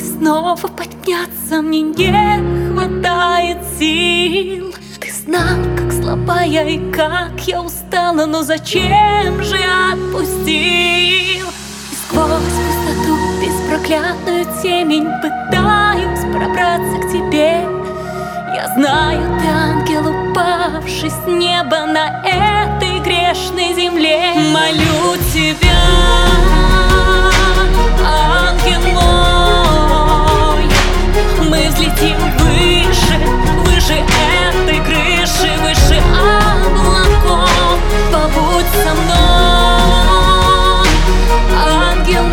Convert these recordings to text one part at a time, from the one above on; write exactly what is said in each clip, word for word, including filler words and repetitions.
снова подняться мне не хватает сил. Ты знал, как слаба я и как я устала, но зачем же отпустил? И сквозь пустоту беспроклятную темень пытаюсь пробраться к тебе. Я знаю, ты ангел, упавший с неба на этой грешной земле. Молю тебя, ангел мой, мы взлетим выше, выше этой крыши, выше облаков. Побудь со мной, ангел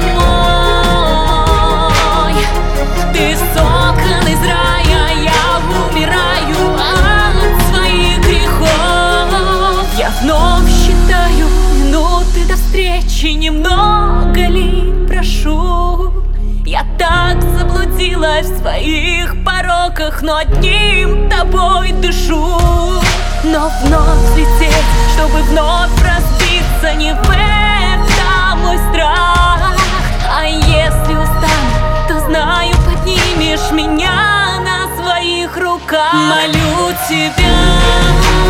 мой, ты сокон из рая, я умираю от своих грехов. Я вновь считаю минуты до встречи, немного ли прошу. Я так заблудилась в своих пороках, но одним тобой дышу. Но вновь взлететь, чтобы вновь разбиться, не в этом мой страх. А если устану, то знаю, поднимешь меня на своих руках. Молю тебя,